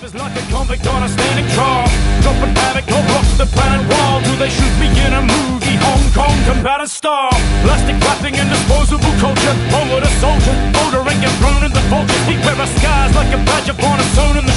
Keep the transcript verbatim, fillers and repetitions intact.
is like a convict on a standing trial, dropping havoc, no blocks the planet wall. Do they shoot me in a movie? Hong Kong combatant style, plastic wrapping and disposable culture. Onward a soldier, older and get thrown in the vultures. He wear scars like a badge upon a stone in the